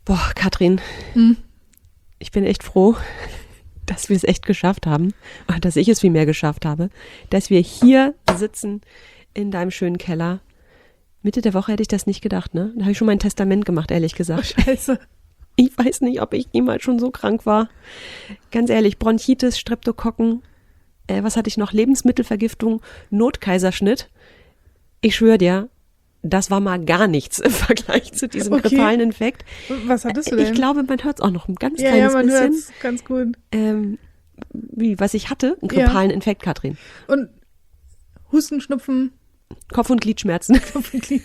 Boah, Katrin, ich bin echt froh, dass wir es echt geschafft haben, dass ich es vielmehr geschafft habe, dass wir hier sitzen in deinem schönen Keller. Mitte der Woche hätte ich das nicht gedacht, ne? Da habe ich schon mein Testament gemacht, ehrlich gesagt. Oh, Scheiße. Ich weiß nicht, ob ich jemals schon so krank war. Ganz ehrlich, Bronchitis, Streptokokken, was hatte ich noch? Lebensmittelvergiftung, Notkaiserschnitt. Ich schwöre dir, das war mal gar nichts im Vergleich zu diesem grippalen Infekt. Was hattest du denn? Ich glaube, man hört es auch noch ein ganz ja, kleines man bisschen. hört es ganz gut. Was ich hatte, einen grippalen Infekt, Katrin. Und Husten, Schnupfen. Kopf- und Gliedschmerzen. Kopf und Glied.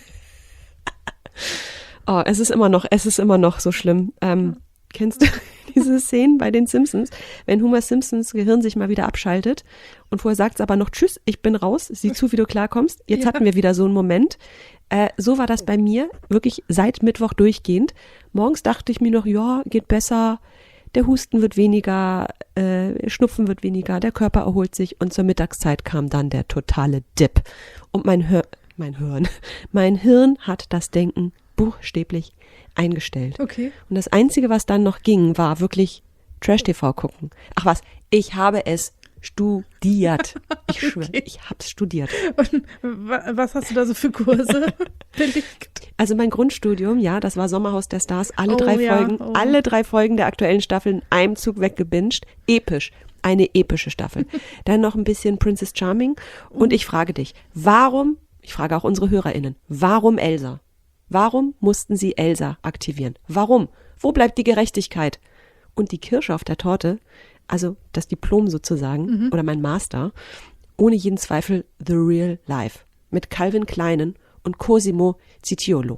Oh, es ist immer noch so schlimm. Kennst du diese Szenen bei den Simpsons, wenn Homer Simpsons Gehirn sich mal wieder abschaltet und vorher sagt es aber noch, tschüss, ich bin raus, sieh zu, wie du klarkommst. Jetzt hatten wir wieder so einen Moment. So war das bei mir, wirklich seit Mittwoch durchgehend. Morgens dachte ich mir noch, ja, geht besser, der Husten wird weniger, Schnupfen wird weniger, der Körper erholt sich und zur Mittagszeit kam dann der totale Dip. Und mein Hirn hat das Denken buchstäblich eingestellt. Okay. Und das Einzige, was dann noch ging, war wirklich Trash-TV gucken. Ach was, ich habe es studiert. Ich schwöre, Okay. ich habe es studiert. Und was hast du da so für Kurse belegt? Also mein Grundstudium, ja, das war Sommerhaus der Stars, alle Oh, drei ja, Folgen, oh. alle 3 Folgen der aktuellen Staffel in einem Zug weggebinged. Episch. Eine epische Staffel. Dann noch ein bisschen Princess Charming. Und ich frage dich, ich frage auch unsere HörerInnen, warum Elsa? Warum mussten sie Elsa aktivieren? Warum? Wo bleibt die Gerechtigkeit? Und die Kirsche auf der Torte, also das Diplom sozusagen, oder mein Master, ohne jeden Zweifel The Real Life. Mit Calvin Kleinen und Cosimo Citiolo.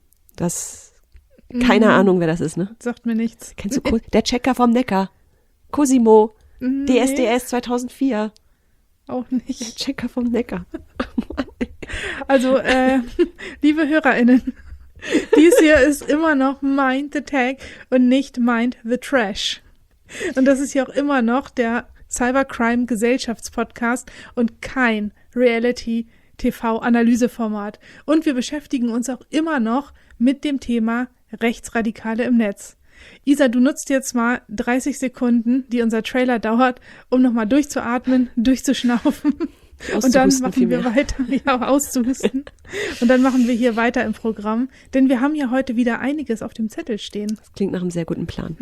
Keine Ahnung, wer das ist, ne? Sagt mir nichts. Kennst du der Checker vom Neckar? Cosimo, Nee, DSDS 2004. auch Der nicht. Checker vom Neckar. Also, liebe HörerInnen, dies hier ist immer noch Mind the Tag und nicht Mind the Trash. Und das ist ja auch immer noch der Cybercrime-Gesellschaftspodcast und kein Reality-TV-Analyseformat. Und wir beschäftigen uns auch immer noch mit dem Thema Rechtsradikale im Netz. Isa, du nutzt jetzt mal 30 Sekunden, die unser Trailer dauert, um nochmal durchzuatmen, durchzuschnaufen. Und dann machen wir weiter, ja, auszuhusten. Und dann machen wir hier weiter im Programm, denn wir haben ja heute wieder einiges auf dem Zettel stehen. Das klingt nach einem sehr guten Plan.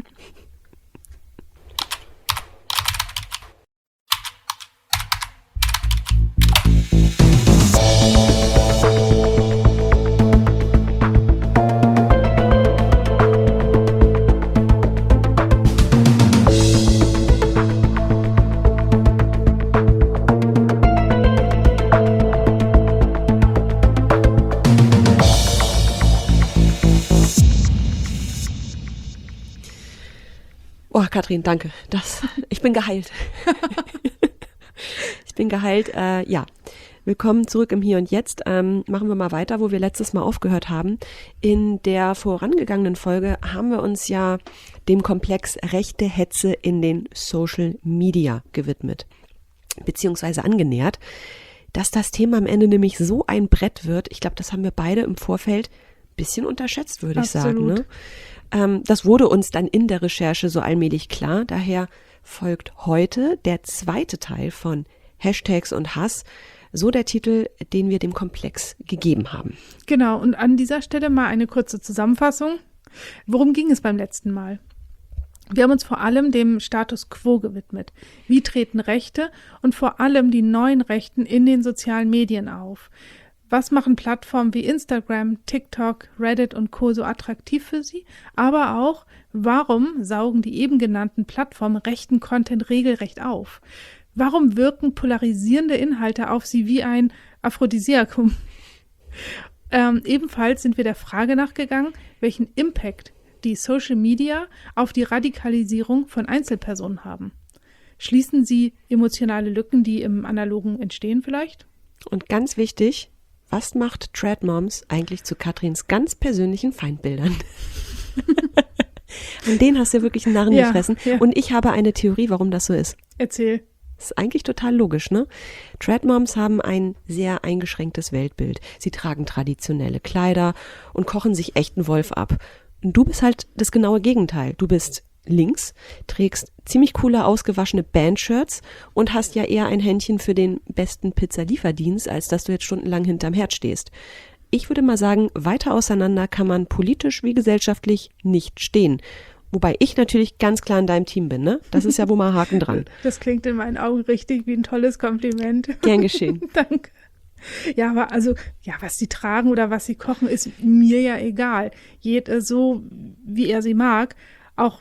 Oh, Katrin, danke. Ich bin geheilt. Ich bin geheilt. Ja, willkommen zurück im Hier und Jetzt. Machen wir mal weiter, wo wir letztes Mal aufgehört haben. In der vorangegangenen Folge haben wir uns ja dem Komplex rechte Hetze in den Social Media gewidmet, beziehungsweise angenähert. Dass das Thema am Ende nämlich so ein Brett wird, ich glaube, das haben wir beide im Vorfeld ein bisschen unterschätzt, würde ich sagen. Ne? Das wurde uns dann in der Recherche so allmählich klar. Daher folgt heute der zweite Teil von Hashtags und Hass, so der Titel, den wir dem Komplex gegeben haben. Genau, und an dieser Stelle mal eine kurze Zusammenfassung. Worum ging es beim letzten Mal? Wir haben uns vor allem dem Status quo gewidmet. Wie treten Rechte und vor allem die neuen Rechten in den sozialen Medien auf? Was machen Plattformen wie Instagram, TikTok, Reddit und Co. so attraktiv für sie? Aber auch, warum saugen die eben genannten Plattformen rechten Content regelrecht auf? Warum wirken polarisierende Inhalte auf sie wie ein Aphrodisiakum? Ebenfalls sind wir der Frage nachgegangen, welchen Impact die Social Media auf die Radikalisierung von Einzelpersonen haben. Schließen sie emotionale Lücken, die im Analogen entstehen vielleicht? Und ganz wichtig, was macht Tradmoms eigentlich zu Katrins ganz persönlichen Feindbildern? An denen hast du ja wirklich einen Narren gefressen. Ja. Und ich habe eine Theorie, warum das so ist. Erzähl. Das ist eigentlich total logisch, ne? Tradmoms haben ein sehr eingeschränktes Weltbild. Sie tragen traditionelle Kleider und kochen sich echten Wolf ab. Du bist halt das genaue Gegenteil. Du bist links, trägst ziemlich coole, ausgewaschene Bandshirts und hast ja eher ein Händchen für den besten Pizzalieferdienst, als dass du jetzt stundenlang hinterm Herd stehst. Ich würde mal sagen, weiter auseinander kann man politisch wie gesellschaftlich nicht stehen. Wobei ich natürlich ganz klar in deinem Team bin, ne? Das ist ja wohl mal Haken dran. Das klingt in meinen Augen richtig wie ein tolles Kompliment. Gern geschehen. Danke. Ja, aber was sie tragen oder was sie kochen, ist mir ja egal. Jeder so, wie er sie mag, auch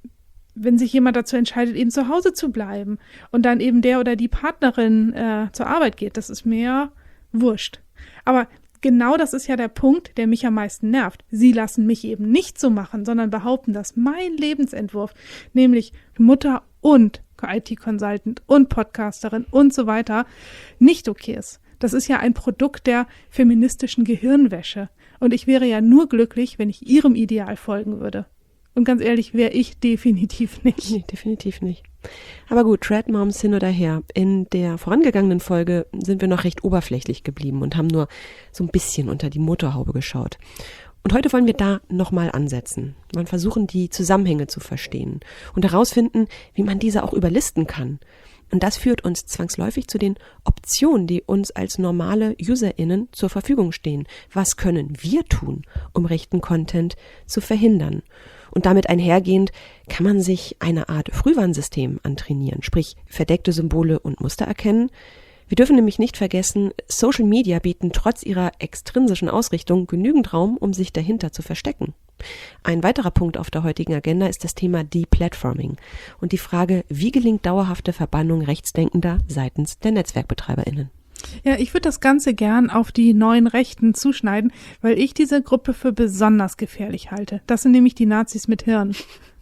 wenn sich jemand dazu entscheidet, eben zu Hause zu bleiben und dann eben der oder die Partnerin zur Arbeit geht, das ist mir ja wurscht. Aber genau das ist ja der Punkt, der mich am meisten nervt. Sie lassen mich eben nicht so machen, sondern behaupten, dass mein Lebensentwurf, nämlich Mutter und IT-Consultant und Podcasterin und so weiter, nicht okay ist. Das ist ja ein Produkt der feministischen Gehirnwäsche. Und ich wäre ja nur glücklich, wenn ich ihrem Ideal folgen würde. Und ganz ehrlich, wäre ich definitiv nicht. Nee, definitiv nicht. Aber gut, Trad Moms hin oder her. In der vorangegangenen Folge sind wir noch recht oberflächlich geblieben und haben nur so ein bisschen unter die Motorhaube geschaut. Und heute wollen wir da nochmal ansetzen. Wir versuchen, die Zusammenhänge zu verstehen und herausfinden, wie man diese auch überlisten kann. Und das führt uns zwangsläufig zu den Optionen, die uns als normale UserInnen zur Verfügung stehen. Was können wir tun, um rechten Content zu verhindern? Und damit einhergehend kann man sich eine Art Frühwarnsystem antrainieren, sprich verdeckte Symbole und Muster erkennen. Wir dürfen nämlich nicht vergessen, Social Media bieten trotz ihrer extrinsischen Ausrichtung genügend Raum, um sich dahinter zu verstecken. Ein weiterer Punkt auf der heutigen Agenda ist das Thema Deplatforming und die Frage, wie gelingt dauerhafte Verbannung Rechtsdenkender seitens der NetzwerkbetreiberInnen. Ja, ich würde das Ganze gern auf die neuen Rechten zuschneiden, weil ich diese Gruppe für besonders gefährlich halte. Das sind nämlich die Nazis mit Hirn.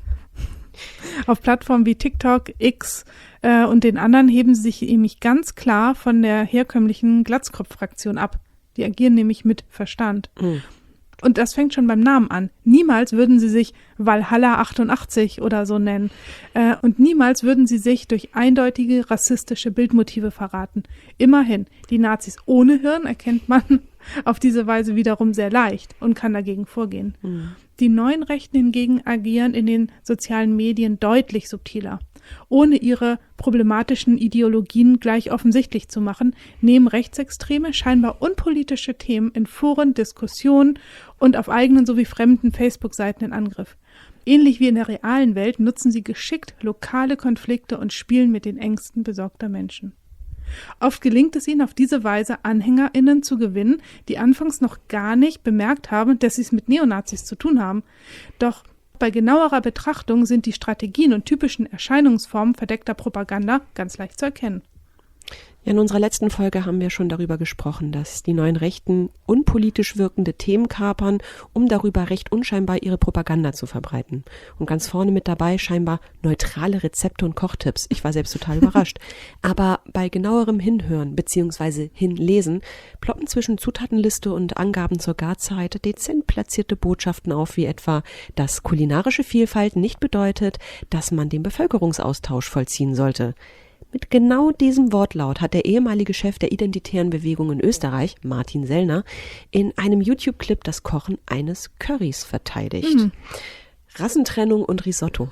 Auf Plattformen wie TikTok, X und den anderen heben sie sich nämlich ganz klar von der herkömmlichen Glatzkopf-Fraktion ab. Die agieren nämlich mit Verstand. Mhm. Und das fängt schon beim Namen an. Niemals würden sie sich Valhalla 88 oder so nennen. Und niemals würden sie sich durch eindeutige rassistische Bildmotive verraten. Immerhin, die Nazis ohne Hirn erkennt man auf diese Weise wiederum sehr leicht und kann dagegen vorgehen. Mhm. Die neuen Rechten hingegen agieren in den sozialen Medien deutlich subtiler. Ohne ihre problematischen Ideologien gleich offensichtlich zu machen, nehmen Rechtsextreme scheinbar unpolitische Themen in Foren, Diskussionen und auf eigenen sowie fremden Facebook-Seiten in Angriff. Ähnlich wie in der realen Welt nutzen sie geschickt lokale Konflikte und spielen mit den Ängsten besorgter Menschen. Oft gelingt es ihnen auf diese Weise, AnhängerInnen zu gewinnen, die anfangs noch gar nicht bemerkt haben, dass sie es mit Neonazis zu tun haben. Doch bei genauerer Betrachtung sind die Strategien und typischen Erscheinungsformen verdeckter Propaganda ganz leicht zu erkennen. Ja, in unserer letzten Folge haben wir schon darüber gesprochen, dass die neuen Rechten unpolitisch wirkende Themen kapern, um darüber recht unscheinbar ihre Propaganda zu verbreiten. Und ganz vorne mit dabei scheinbar neutrale Rezepte und Kochtipps. Ich war selbst total überrascht. Aber bei genauerem Hinhören bzw. Hinlesen ploppen zwischen Zutatenliste und Angaben zur Garzeit dezent platzierte Botschaften auf, wie etwa, dass kulinarische Vielfalt nicht bedeutet, dass man den Bevölkerungsaustausch vollziehen sollte. Mit genau diesem Wortlaut hat der ehemalige Chef der Identitären Bewegung in Österreich, Martin Sellner, in einem YouTube-Clip das Kochen eines Currys verteidigt. Mhm. Rassentrennung und Risotto.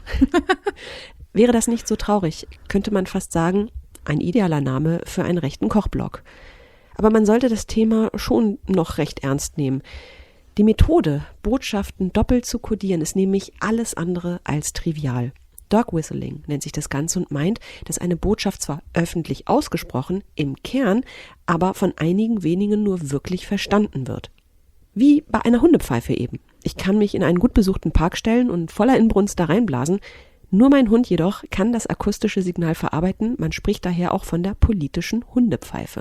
Wäre das nicht so traurig, könnte man fast sagen, ein idealer Name für einen rechten Kochblog. Aber man sollte das Thema schon noch recht ernst nehmen. Die Methode, Botschaften doppelt zu kodieren, ist nämlich alles andere als trivial. Dog Whistling nennt sich das Ganze und meint, dass eine Botschaft zwar öffentlich ausgesprochen, im Kern, aber von einigen wenigen nur wirklich verstanden wird. Wie bei einer Hundepfeife eben. Ich kann mich in einen gut besuchten Park stellen und voller Inbrunst da reinblasen. Nur mein Hund jedoch kann das akustische Signal verarbeiten. Man spricht daher auch von der politischen Hundepfeife.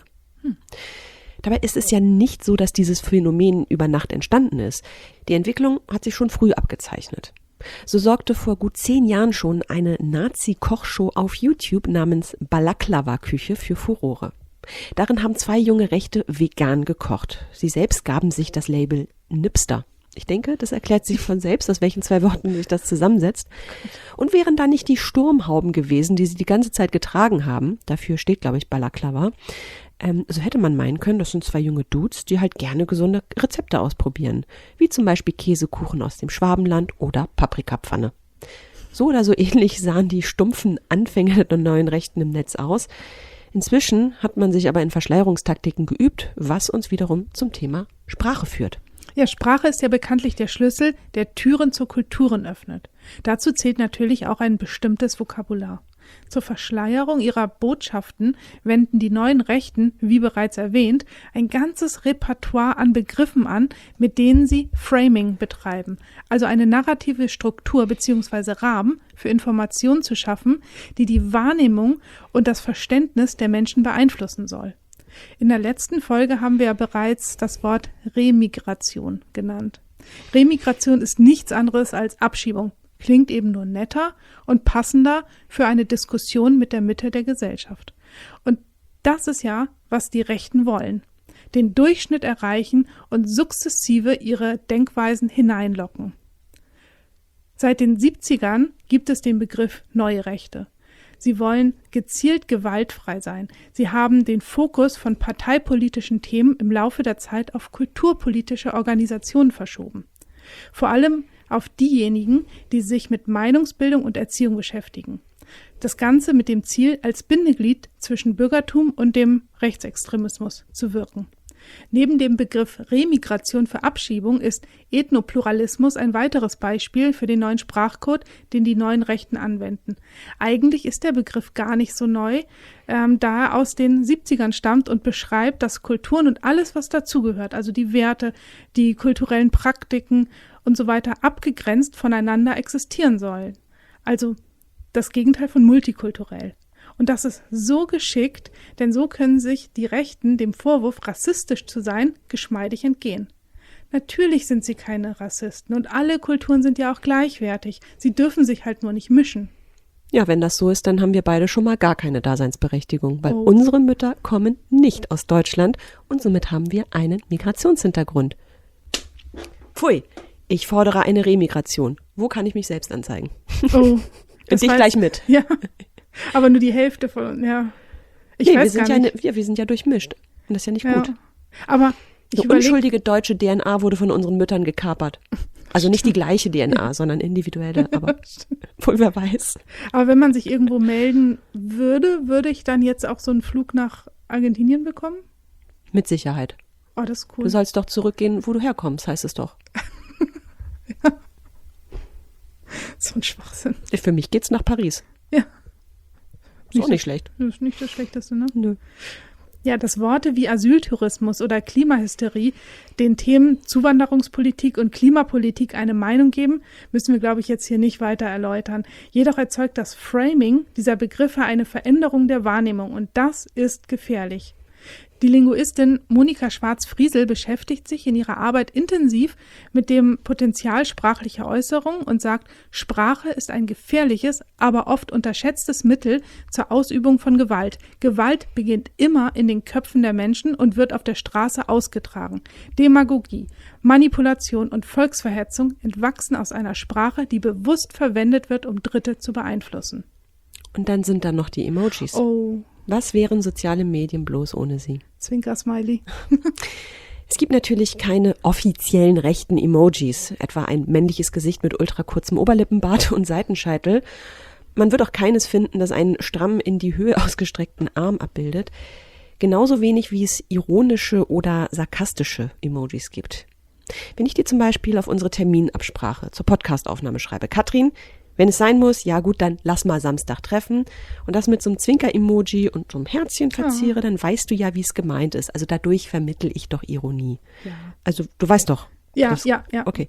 Dabei ist es ja nicht so, dass dieses Phänomen über Nacht entstanden ist. Die Entwicklung hat sich schon früh abgezeichnet. So sorgte vor gut 10 Jahren schon eine Nazi-Kochshow auf YouTube namens Balaklava-Küche für Furore. Darin haben 2 junge Rechte vegan gekocht. Sie selbst gaben sich das Label Nipster. Ich denke, das erklärt sich von selbst, aus welchen 2 Worten sich das zusammensetzt. Und wären da nicht die Sturmhauben gewesen, die sie die ganze Zeit getragen haben, dafür steht, glaube ich, Balaklava, So hätte man meinen können, das sind zwei junge Dudes, die halt gerne gesunde Rezepte ausprobieren. Wie zum Beispiel Käsekuchen aus dem Schwabenland oder Paprikapfanne. So oder so ähnlich sahen die stumpfen Anfänge der neuen Rechten im Netz aus. Inzwischen hat man sich aber in Verschleierungstaktiken geübt, was uns wiederum zum Thema Sprache führt. Ja, Sprache ist ja bekanntlich der Schlüssel, der Türen zu Kulturen öffnet. Dazu zählt natürlich auch ein bestimmtes Vokabular. Zur Verschleierung ihrer Botschaften wenden die neuen Rechten, wie bereits erwähnt, ein ganzes Repertoire an Begriffen an, mit denen sie Framing betreiben, also eine narrative Struktur bzw. Rahmen für Informationen zu schaffen, die die Wahrnehmung und das Verständnis der Menschen beeinflussen soll. In der letzten Folge haben wir ja bereits das Wort Remigration genannt. Remigration ist nichts anderes als Abschiebung. Klingt eben nur netter und passender für eine Diskussion mit der Mitte der Gesellschaft. Und das ist ja, was die Rechten wollen. Den Durchschnitt erreichen und sukzessive ihre Denkweisen hineinlocken. Seit den 70ern gibt es den Begriff neue Rechte. Sie wollen gezielt gewaltfrei sein. Sie haben den Fokus von parteipolitischen Themen im Laufe der Zeit auf kulturpolitische Organisationen verschoben. Vor allem auf diejenigen, die sich mit Meinungsbildung und Erziehung beschäftigen. Das Ganze mit dem Ziel, als Bindeglied zwischen Bürgertum und dem Rechtsextremismus zu wirken. Neben dem Begriff Remigration für Abschiebung ist Ethnopluralismus ein weiteres Beispiel für den neuen Sprachcode, den die neuen Rechten anwenden. Eigentlich ist der Begriff gar nicht so neu, da er aus den 70ern stammt und beschreibt, dass Kulturen und alles, was dazugehört, also die Werte, die kulturellen Praktiken und so weiter, abgegrenzt voneinander existieren sollen. Also das Gegenteil von multikulturell. Und das ist so geschickt, denn so können sich die Rechten dem Vorwurf, rassistisch zu sein, geschmeidig entgehen. Natürlich sind sie keine Rassisten und alle Kulturen sind ja auch gleichwertig. Sie dürfen sich halt nur nicht mischen. Ja, wenn das so ist, dann haben wir beide schon mal gar keine Daseinsberechtigung, weil unsere Mütter kommen nicht aus Deutschland und somit haben wir einen Migrationshintergrund. Pfui, ich fordere eine Remigration. Wo kann ich mich selbst anzeigen? Oh, und dich gleich mit. Ja. Aber nur die Hälfte von, ja. Ich weiß gar nicht. Wir sind ja durchmischt. Und das ist ja nicht gut. Aber eine unschuldige deutsche DNA wurde von unseren Müttern gekapert. Also nicht die gleiche DNA, sondern individuelle, aber wohl wer weiß. Aber wenn man sich irgendwo melden würde ich dann jetzt auch so einen Flug nach Argentinien bekommen? Mit Sicherheit. Oh, das ist cool. Du sollst doch zurückgehen, wo du herkommst, heißt es doch. Ja. So ein Schwachsinn. Für mich geht's nach Paris. Ja. Ist auch nicht schlecht. Das ist nicht das Schlechteste, ne? Nö. Ja, dass Worte wie Asyltourismus oder Klimahysterie den Themen Zuwanderungspolitik und Klimapolitik eine Meinung geben, müssen wir, glaube ich, jetzt hier nicht weiter erläutern. Jedoch erzeugt das Framing dieser Begriffe eine Veränderung der Wahrnehmung und das ist gefährlich. Die Linguistin Monika Schwarz-Friesel beschäftigt sich in ihrer Arbeit intensiv mit dem Potenzial sprachlicher Äußerung und sagt, Sprache ist ein gefährliches, aber oft unterschätztes Mittel zur Ausübung von Gewalt. Gewalt beginnt immer in den Köpfen der Menschen und wird auf der Straße ausgetragen. Demagogie, Manipulation und Volksverhetzung entwachsen aus einer Sprache, die bewusst verwendet wird, um Dritte zu beeinflussen. Und dann sind da noch die Emojis. Oh. Was wären soziale Medien bloß ohne sie? Zwinker-Smiley. Es gibt natürlich keine offiziellen rechten Emojis, etwa ein männliches Gesicht mit ultrakurzem Oberlippenbart und Seitenscheitel. Man wird auch keines finden, das einen stramm in die Höhe ausgestreckten Arm abbildet. Genauso wenig wie es ironische oder sarkastische Emojis gibt. Wenn ich dir zum Beispiel auf unsere Terminabsprache zur Podcastaufnahme schreibe, Katrin, wenn es sein muss, ja gut, dann lass mal Samstag treffen und das mit so einem Zwinker-Emoji und so einem Herzchen verziere, dann weißt du ja, wie es gemeint ist. Also dadurch vermittle ich doch Ironie. Ja. Also du weißt doch. Ja. Okay.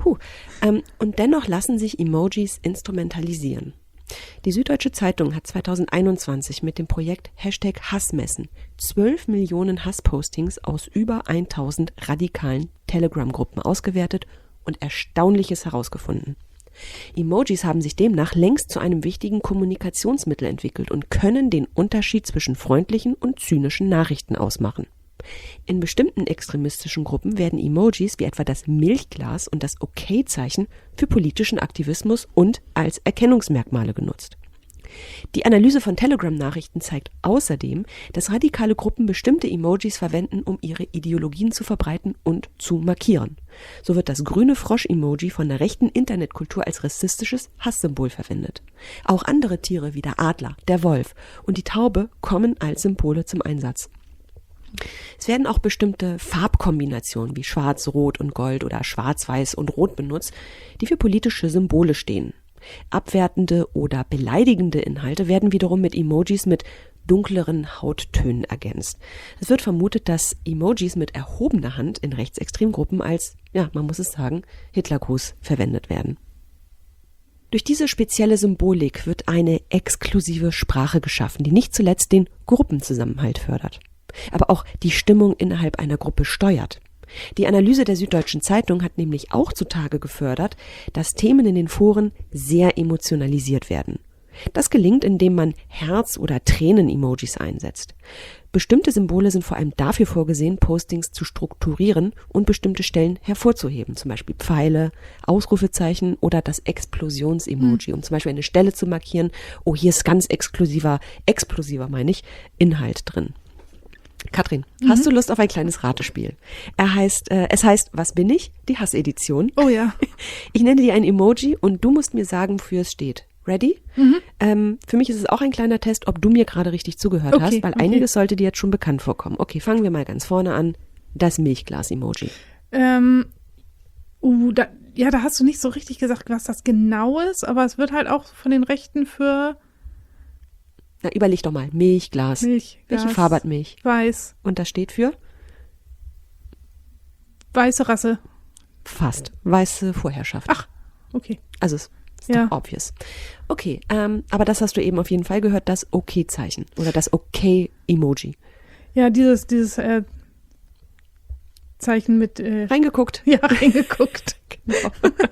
Und dennoch lassen sich Emojis instrumentalisieren. Die Süddeutsche Zeitung hat 2021 mit dem Projekt #Hassmessen 12 Millionen Hasspostings aus über 1000 radikalen Telegram-Gruppen ausgewertet und Erstaunliches herausgefunden. Emojis haben sich demnach längst zu einem wichtigen Kommunikationsmittel entwickelt und können den Unterschied zwischen freundlichen und zynischen Nachrichten ausmachen. In bestimmten extremistischen Gruppen werden Emojis wie etwa das Milchglas und das Okay-Zeichen für politischen Aktivismus und als Erkennungsmerkmale genutzt. Die Analyse von Telegram-Nachrichten zeigt außerdem, dass radikale Gruppen bestimmte Emojis verwenden, um ihre Ideologien zu verbreiten und zu markieren. So wird das grüne Frosch-Emoji von der rechten Internetkultur als rassistisches Hasssymbol verwendet. Auch andere Tiere wie der Adler, der Wolf und die Taube kommen als Symbole zum Einsatz. Es werden auch bestimmte Farbkombinationen wie Schwarz, Rot und Gold oder Schwarz, Weiß und Rot benutzt, die für politische Symbole stehen. Abwertende oder beleidigende Inhalte werden wiederum mit Emojis mit dunkleren Hauttönen ergänzt. Es wird vermutet, dass Emojis mit erhobener Hand in Rechtsextremgruppen als, man muss es sagen, Hitlergruß verwendet werden. Durch diese spezielle Symbolik wird eine exklusive Sprache geschaffen, die nicht zuletzt den Gruppenzusammenhalt fördert, aber auch die Stimmung innerhalb einer Gruppe steuert. Die Analyse der Süddeutschen Zeitung hat nämlich auch zutage gefördert, dass Themen in den Foren sehr emotionalisiert werden. Das gelingt, indem man Herz- oder Tränen-Emojis einsetzt. Bestimmte Symbole sind vor allem dafür vorgesehen, Postings zu strukturieren und bestimmte Stellen hervorzuheben, zum Beispiel Pfeile, Ausrufezeichen oder das Explosions-Emoji, um zum Beispiel eine Stelle zu markieren, hier ist ganz explosiver Inhalt drin. Katrin, hast du Lust auf ein kleines Ratespiel? Es heißt, was bin ich? Die Hassedition. Oh ja. Ich nenne dir ein Emoji und du musst mir sagen, wofür es steht. Ready? Für mich ist es auch ein kleiner Test, ob du mir gerade richtig zugehört hast, weil einiges sollte dir jetzt schon bekannt vorkommen. Okay, fangen wir mal ganz vorne an. Das Milchglas-Emoji. Da hast du nicht so richtig gesagt, was das genau ist, aber es wird halt auch von den Rechten für... Na, überleg doch mal. Milchglas. Welche Farbe hat Milch? Weiß. Und das steht für? Weiße Rasse. Fast. Weiße Vorherrschaft. Ach, okay. Also es ist doch obvious. Okay, aber das hast du eben auf jeden Fall gehört, das Okay-Zeichen oder das Okay-Emoji. Ja, dieses Zeichen mit... Reingeguckt. Ja, reingeguckt. Genau.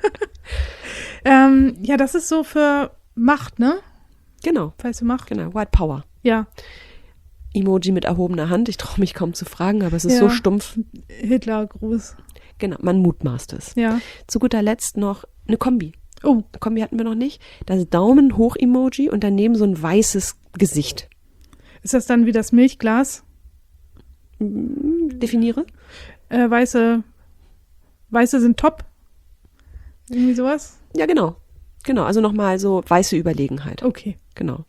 Das ist so für Macht, ne? Genau. Weiße Macht. Genau, White Power. Ja. Emoji mit erhobener Hand. Ich traue mich kaum zu fragen, aber es ist so stumpf. Hitlergruß. Genau, man mutmaßt es. Ja. Zu guter Letzt noch eine Kombi. Oh. Eine Kombi hatten wir noch nicht. Das Daumen-Hoch-Emoji und daneben so ein weißes Gesicht. Ist das dann wie das Milchglas? Definiere. Weiße sind top? Irgendwie sowas? Ja, genau. Genau, also nochmal so weiße Überlegenheit. Okay. Genau.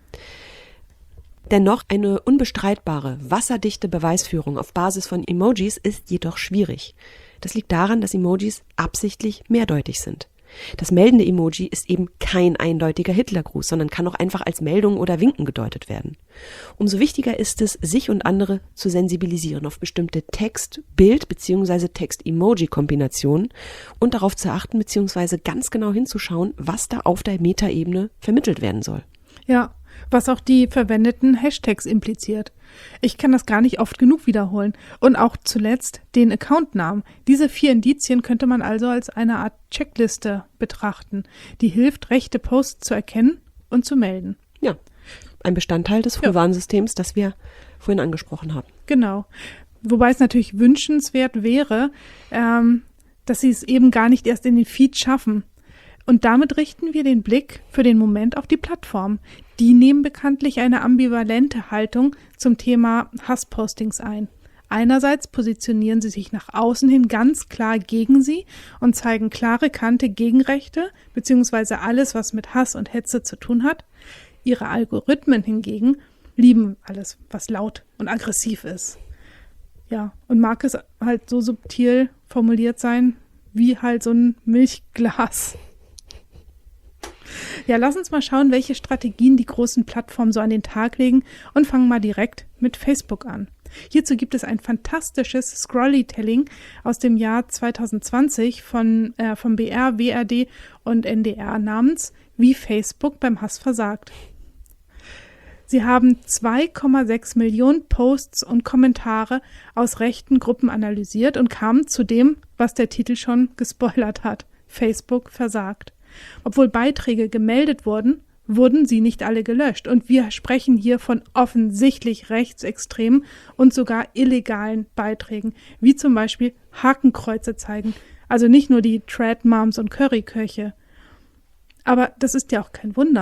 Dennoch eine unbestreitbare, wasserdichte Beweisführung auf Basis von Emojis ist jedoch schwierig. Das liegt daran, dass Emojis absichtlich mehrdeutig sind. Das meldende Emoji ist eben kein eindeutiger Hitlergruß, sondern kann auch einfach als Meldung oder Winken gedeutet werden. Umso wichtiger ist es, sich und andere zu sensibilisieren auf bestimmte Text-, Bild- bzw. Text-Emoji-Kombinationen und darauf zu achten bzw. ganz genau hinzuschauen, was da auf der Metaebene vermittelt werden soll. Ja, was auch die verwendeten Hashtags impliziert. Ich kann das gar nicht oft genug wiederholen. Und auch zuletzt den Accountnamen. Diese 4 Indizien könnte man also als eine Art Checkliste betrachten, die hilft, rechte Posts zu erkennen und zu melden. Ja, ein Bestandteil des Frühwarnsystems, das wir vorhin angesprochen haben. Genau. Wobei es natürlich wünschenswert wäre, dass sie es eben gar nicht erst in den Feed schaffen. Und damit richten wir den Blick für den Moment auf die Plattform. Die nehmen bekanntlich eine ambivalente Haltung zum Thema Hasspostings ein. Einerseits positionieren sie sich nach außen hin ganz klar gegen sie und zeigen klare Kante gegen Rechte, beziehungsweise alles, was mit Hass und Hetze zu tun hat. Ihre Algorithmen hingegen lieben alles, was laut und aggressiv ist. Ja, und mag es halt so subtil formuliert sein, wie halt so ein Milchglas. Ja, lass uns mal schauen, welche Strategien die großen Plattformen so an den Tag legen und fangen mal direkt mit Facebook an. Hierzu gibt es ein fantastisches Scrollytelling aus dem Jahr 2020 vom BR, WRD und NDR namens Wie Facebook beim Hass versagt. Sie haben 2,6 Millionen Posts und Kommentare aus rechten Gruppen analysiert und kamen zu dem, was der Titel schon gespoilert hat: Facebook versagt. Obwohl Beiträge gemeldet wurden, wurden sie nicht alle gelöscht. Und wir sprechen hier von offensichtlich rechtsextremen und sogar illegalen Beiträgen, wie zum Beispiel Hakenkreuze zeigen. Also nicht nur die Trad Moms und Curryköche. Aber das ist ja auch kein Wunder.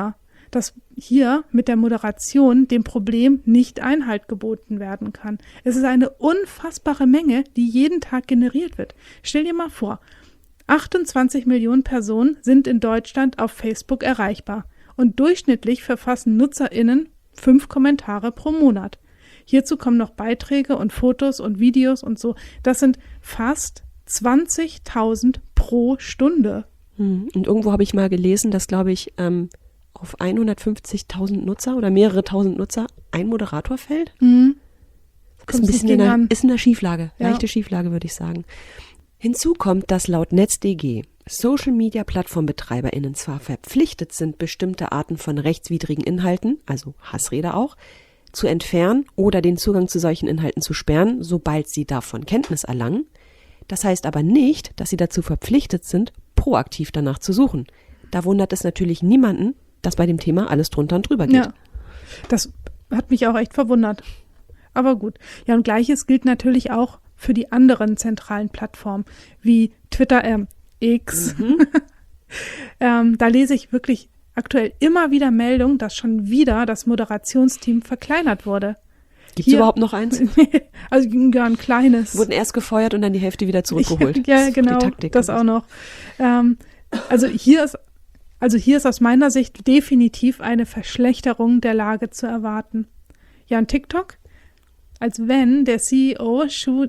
dass hier mit der Moderation dem Problem nicht Einhalt geboten werden kann. Es ist eine unfassbare Menge, die jeden Tag generiert wird. Stell dir mal vor, 28 Millionen Personen sind in Deutschland auf Facebook erreichbar und durchschnittlich verfassen NutzerInnen 5 Kommentare pro Monat. Hierzu kommen noch Beiträge und Fotos und Videos und so. Das sind fast 20.000 pro Stunde. Und irgendwo habe ich mal gelesen, dass, glaube ich, auf 150.000 Nutzer oder mehrere tausend Nutzer ein Moderator fällt. Ist ein bisschen in der Schieflage, leichte Schieflage, würde ich sagen. Hinzu kommt, dass laut NetzDG Social-Media-PlattformbetreiberInnen zwar verpflichtet sind, bestimmte Arten von rechtswidrigen Inhalten, also Hassrede auch, zu entfernen oder den Zugang zu solchen Inhalten zu sperren, sobald sie davon Kenntnis erlangen. Das heißt aber nicht, dass sie dazu verpflichtet sind, proaktiv danach zu suchen. Da wundert es natürlich niemanden, dass bei dem Thema alles drunter und drüber geht. Ja, das hat mich auch echt verwundert. Aber gut. Ja, und Gleiches gilt natürlich auch für die anderen zentralen Plattformen wie Twitter, X. Da lese ich wirklich aktuell immer wieder Meldungen, dass schon wieder das Moderationsteam verkleinert wurde. Gibt es überhaupt noch eins? Also gar ein kleines. Wurden erst gefeuert und dann die Hälfte wieder zurückgeholt. Ja, genau, das auch noch. Also hier ist aus meiner Sicht definitiv eine Verschlechterung der Lage zu erwarten. Ja, und TikTok, als wenn der CEO Shu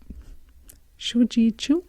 Zichu,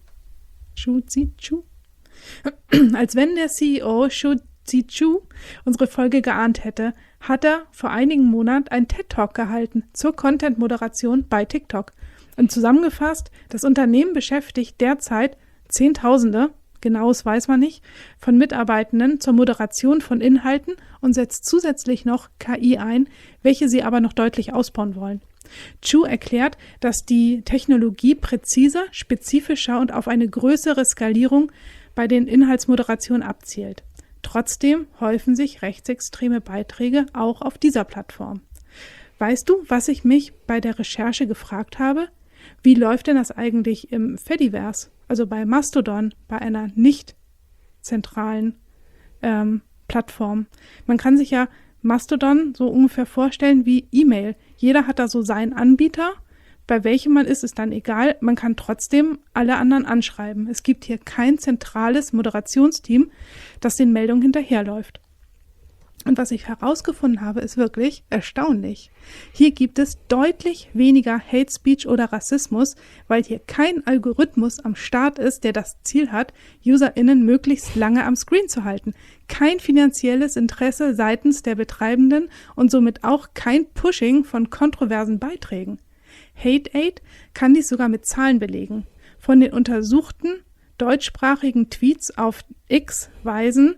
unsere Folge geahnt hätte, hat er vor einigen Monaten einen TED-Talk gehalten zur Content-Moderation bei TikTok. Und zusammengefasst, das Unternehmen beschäftigt derzeit Zehntausende, genaues weiß man nicht, von Mitarbeitenden zur Moderation von Inhalten und setzt zusätzlich noch KI ein, welche sie aber noch deutlich ausbauen wollen. Chu erklärt, dass die Technologie präziser, spezifischer und auf eine größere Skalierung bei den Inhaltsmoderationen abzielt. Trotzdem häufen sich rechtsextreme Beiträge auch auf dieser Plattform. Weißt du, was ich mich bei der Recherche gefragt habe? Wie läuft denn das eigentlich im Fediverse, also bei Mastodon, bei einer nicht zentralen Plattform? Man kann sich ja Mastodon so ungefähr vorstellen wie E-Mail. Jeder hat da so seinen Anbieter. Bei welchem man ist dann egal. Man kann trotzdem alle anderen anschreiben. Es gibt hier kein zentrales Moderationsteam, das den Meldungen hinterherläuft. Und was ich herausgefunden habe, ist wirklich erstaunlich. Hier gibt es deutlich weniger Hate Speech oder Rassismus, weil hier kein Algorithmus am Start ist, der das Ziel hat, UserInnen möglichst lange am Screen zu halten. Kein finanzielles Interesse seitens der Betreibenden und somit auch kein Pushing von kontroversen Beiträgen. Hate-Aid kann dies sogar mit Zahlen belegen. Von den untersuchten deutschsprachigen Tweets auf X weisen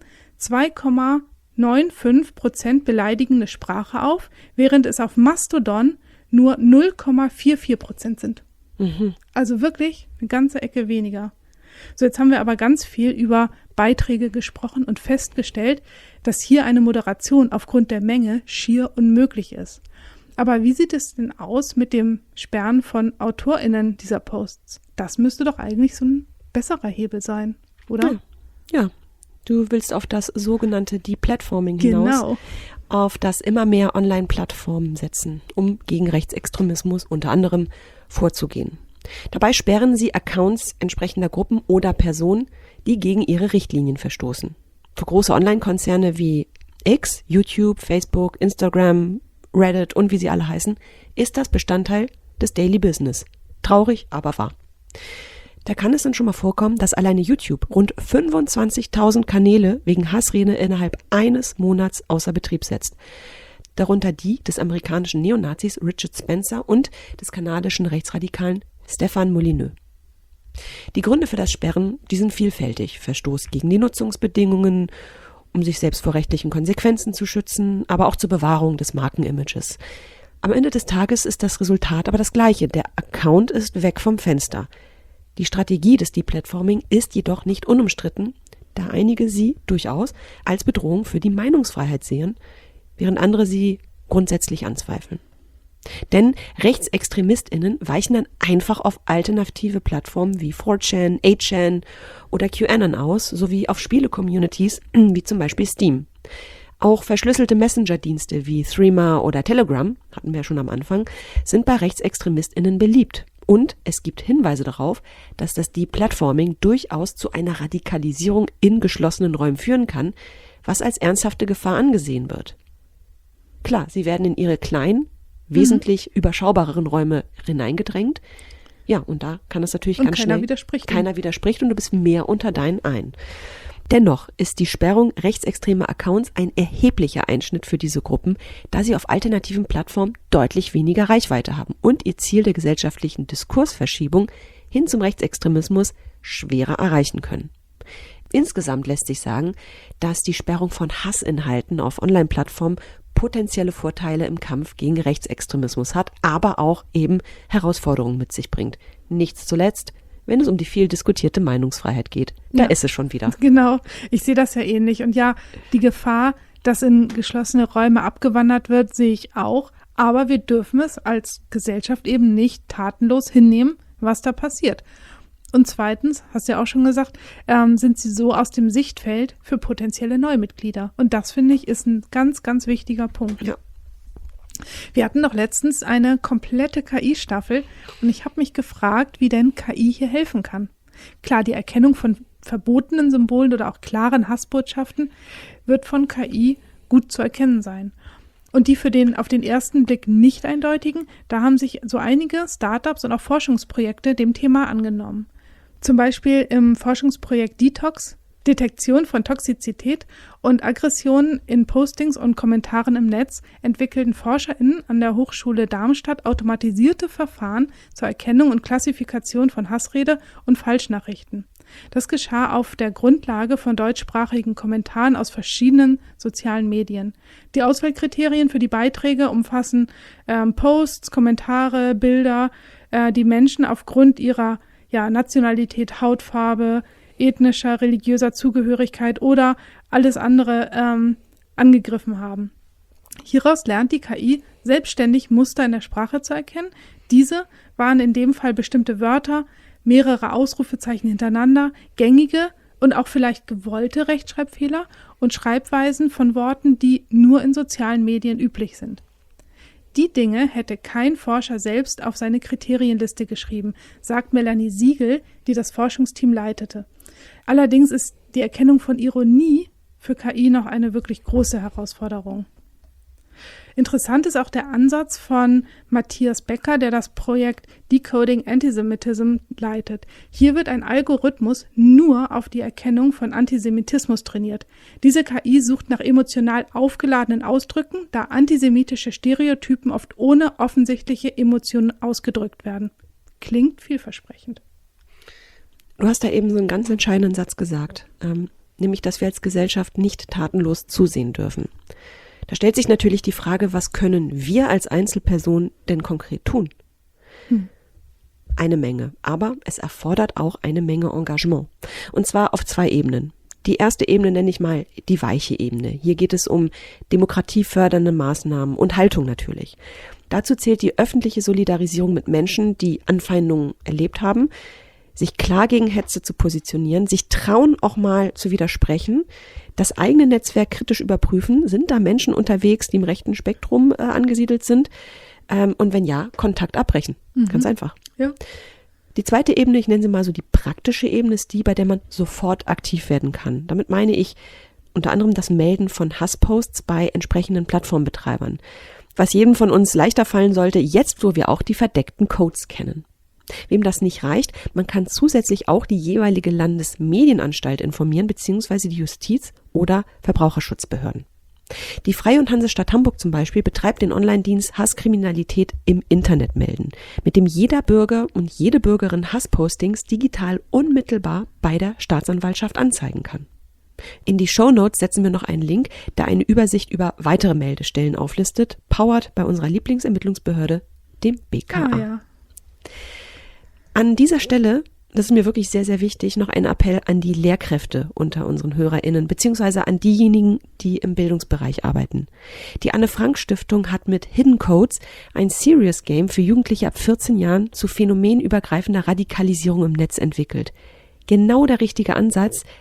2,95% beleidigende Sprache auf, während es auf Mastodon nur 0,44% sind. Also wirklich eine ganze Ecke weniger. So, jetzt haben wir aber ganz viel über Beiträge gesprochen und festgestellt, dass hier eine Moderation aufgrund der Menge schier unmöglich ist. Aber wie sieht es denn aus mit dem Sperren von AutorInnen dieser Posts? Das müsste doch eigentlich so ein besserer Hebel sein, oder? Ja. Du willst auf das sogenannte Deplatforming hinaus, Genau. auf das immer mehr Online-Plattformen setzen, um gegen Rechtsextremismus unter anderem vorzugehen. Dabei sperren sie Accounts entsprechender Gruppen oder Personen, die gegen ihre Richtlinien verstoßen. Für große Online-Konzerne wie X, YouTube, Facebook, Instagram, Reddit und wie sie alle heißen, ist das Bestandteil des Daily Business. Traurig, aber wahr. Da kann es dann schon mal vorkommen, dass alleine YouTube rund 25.000 Kanäle wegen Hassrede innerhalb eines Monats außer Betrieb setzt. Darunter die des amerikanischen Neonazis Richard Spencer und des kanadischen Rechtsradikalen Stéphane Molyneux. Die Gründe für das Sperren, die sind vielfältig. Verstoß gegen die Nutzungsbedingungen, um sich selbst vor rechtlichen Konsequenzen zu schützen, aber auch zur Bewahrung des Markenimages. Am Ende des Tages ist das Resultat aber das gleiche. Der Account ist weg vom Fenster. Die Strategie des Deplatforming ist jedoch nicht unumstritten, da einige sie durchaus als Bedrohung für die Meinungsfreiheit sehen, während andere sie grundsätzlich anzweifeln. Denn RechtsextremistInnen weichen dann einfach auf alternative Plattformen wie 4chan, 8chan oder QAnon aus, sowie auf Spiele-Communities wie zum Beispiel Steam. Auch verschlüsselte Messenger-Dienste wie Threema oder Telegram, hatten wir ja schon am Anfang, sind bei RechtsextremistInnen beliebt. Und es gibt Hinweise darauf, dass das Deplatforming durchaus zu einer Radikalisierung in geschlossenen Räumen führen kann, was als ernsthafte Gefahr angesehen wird. Klar, sie werden in ihre kleinen, wesentlich überschaubareren Räume hineingedrängt. Ja, und da kann es natürlich ganz schnell... Keiner widerspricht und du bist mehr unter deinen ein. Dennoch ist die Sperrung rechtsextremer Accounts ein erheblicher Einschnitt für diese Gruppen, da sie auf alternativen Plattformen deutlich weniger Reichweite haben und ihr Ziel der gesellschaftlichen Diskursverschiebung hin zum Rechtsextremismus schwerer erreichen können. Insgesamt lässt sich sagen, dass die Sperrung von Hassinhalten auf Online-Plattformen potenzielle Vorteile im Kampf gegen Rechtsextremismus hat, aber auch eben Herausforderungen mit sich bringt. Nichts zuletzt, wenn es um die viel diskutierte Meinungsfreiheit geht. Da ist es schon wieder. Genau, ich sehe das ja ähnlich. Und ja, die Gefahr, dass in geschlossene Räume abgewandert wird, sehe ich auch. Aber wir dürfen es als Gesellschaft eben nicht tatenlos hinnehmen, was da passiert. Und zweitens, hast du ja auch schon gesagt, sind sie so aus dem Sichtfeld für potenzielle Neumitglieder. Und das, finde ich, ist ein ganz, ganz wichtiger Punkt. Ja. Wir hatten doch letztens eine komplette KI-Staffel und ich habe mich gefragt, wie denn KI hier helfen kann. Klar, die Erkennung von verbotenen Symbolen oder auch klaren Hassbotschaften wird von KI gut zu erkennen sein. Und die auf den ersten Blick nicht eindeutigen, da haben sich so einige Startups und auch Forschungsprojekte dem Thema angenommen. Zum Beispiel im Forschungsprojekt Detox, Detektion von Toxizität und Aggressionen in Postings und Kommentaren im Netz entwickelten ForscherInnen an der Hochschule Darmstadt automatisierte Verfahren zur Erkennung und Klassifikation von Hassrede und Falschnachrichten. Das geschah auf der Grundlage von deutschsprachigen Kommentaren aus verschiedenen sozialen Medien. Die Auswahlkriterien für die Beiträge umfassen Posts, Kommentare, Bilder, die Menschen aufgrund ihrer Nationalität, Hautfarbe, ethnischer, religiöser Zugehörigkeit oder alles andere angegriffen haben. Hieraus lernt die KI selbstständig Muster in der Sprache zu erkennen. Diese waren in dem Fall bestimmte Wörter, mehrere Ausrufezeichen hintereinander, gängige und auch vielleicht gewollte Rechtschreibfehler und Schreibweisen von Worten, die nur in sozialen Medien üblich sind. Die Dinge hätte kein Forscher selbst auf seine Kriterienliste geschrieben, sagt Melanie Siegel, die das Forschungsteam leitete. Allerdings ist die Erkennung von Ironie für KI noch eine wirklich große Herausforderung. Interessant ist auch der Ansatz von Matthias Becker, der das Projekt Decoding Antisemitism leitet. Hier wird ein Algorithmus nur auf die Erkennung von Antisemitismus trainiert. Diese KI sucht nach emotional aufgeladenen Ausdrücken, da antisemitische Stereotypen oft ohne offensichtliche Emotionen ausgedrückt werden. Klingt vielversprechend. Du hast da eben so einen ganz entscheidenden Satz gesagt, nämlich, dass wir als Gesellschaft nicht tatenlos zusehen dürfen. Da stellt sich natürlich die Frage, was können wir als Einzelperson denn konkret tun? Eine Menge, aber es erfordert auch eine Menge Engagement. Und zwar auf 2 Ebenen. Die erste Ebene nenne ich mal die weiche Ebene. Hier geht es um demokratiefördernde Maßnahmen und Haltung natürlich. Dazu zählt die öffentliche Solidarisierung mit Menschen, die Anfeindungen erlebt haben, sich klar gegen Hetze zu positionieren, sich trauen auch mal zu widersprechen, das eigene Netzwerk kritisch überprüfen, sind da Menschen unterwegs, die im rechten Spektrum angesiedelt sind, und wenn ja, Kontakt abbrechen. Ganz einfach. Ja. Die zweite Ebene, ich nenne sie mal so die praktische Ebene, ist die, bei der man sofort aktiv werden kann. Damit meine ich unter anderem das Melden von Hassposts bei entsprechenden Plattformbetreibern, was jedem von uns leichter fallen sollte, jetzt wo wir auch die verdeckten Codes kennen. Wem das nicht reicht, man kann zusätzlich auch die jeweilige Landesmedienanstalt informieren, beziehungsweise die Justiz- oder Verbraucherschutzbehörden. Die Freie und Hansestadt Hamburg zum Beispiel betreibt den Online-Dienst Hasskriminalität im Internet melden, mit dem jeder Bürger und jede Bürgerin Hasspostings digital unmittelbar bei der Staatsanwaltschaft anzeigen kann. In die Shownotes setzen wir noch einen Link, der eine Übersicht über weitere Meldestellen auflistet, powered bei unserer Lieblingsermittlungsbehörde, dem BKA. Ja. An dieser Stelle, das ist mir wirklich sehr, sehr wichtig, noch ein Appell an die Lehrkräfte unter unseren HörerInnen, beziehungsweise an diejenigen, die im Bildungsbereich arbeiten. Die Anne-Frank-Stiftung hat mit Hidden Codes ein Serious Game für Jugendliche ab 14 Jahren zu phänomenübergreifender Radikalisierung im Netz entwickelt. Genau der richtige Ansatz,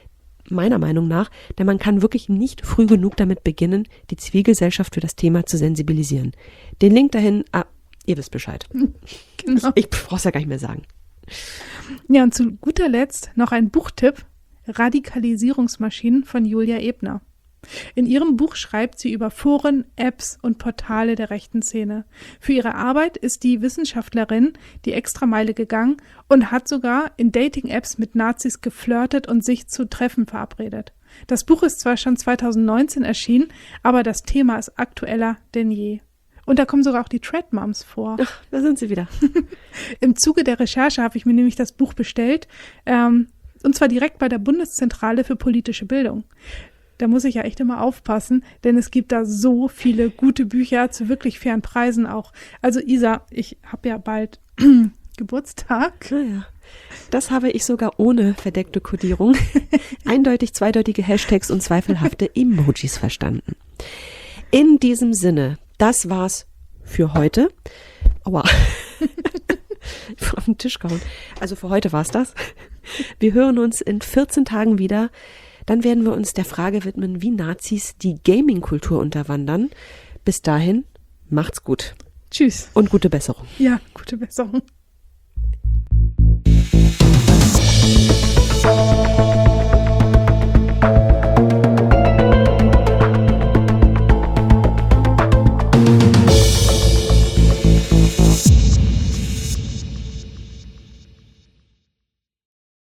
meiner Meinung nach, denn man kann wirklich nicht früh genug damit beginnen, die Zivilgesellschaft für das Thema zu sensibilisieren. Den Link dahin, ihr wisst Bescheid. Genau. Ich brauch's ja gar nicht mehr sagen. Ja, und zu guter Letzt noch ein Buchtipp: Radikalisierungsmaschinen von Julia Ebner. In ihrem Buch schreibt sie über Foren, Apps und Portale der rechten Szene. Für ihre Arbeit ist die Wissenschaftlerin die Extrameile gegangen und hat sogar in Dating-Apps mit Nazis geflirtet und sich zu Treffen verabredet. Das Buch ist zwar schon 2019 erschienen, aber das Thema ist aktueller denn je. Und da kommen sogar auch die Thread-Moms vor. Ach, da sind sie wieder. Im Zuge der Recherche habe ich mir nämlich das Buch bestellt, und zwar direkt bei der Bundeszentrale für politische Bildung. Da muss ich ja echt immer aufpassen, denn es gibt da so viele gute Bücher zu wirklich fairen Preisen auch. Also Isa, ich habe ja bald Geburtstag. Naja, das habe ich sogar ohne verdeckte Kodierung, eindeutig zweideutige Hashtags und zweifelhafte Emojis verstanden. In diesem Sinne, das war's für heute. Aua. Auf den Tisch gehauen. Also für heute war's das. Wir hören uns in 14 Tagen wieder. Dann werden wir uns der Frage widmen, wie Nazis die Gaming-Kultur unterwandern. Bis dahin, macht's gut. Tschüss. Und gute Besserung. Ja, gute Besserung.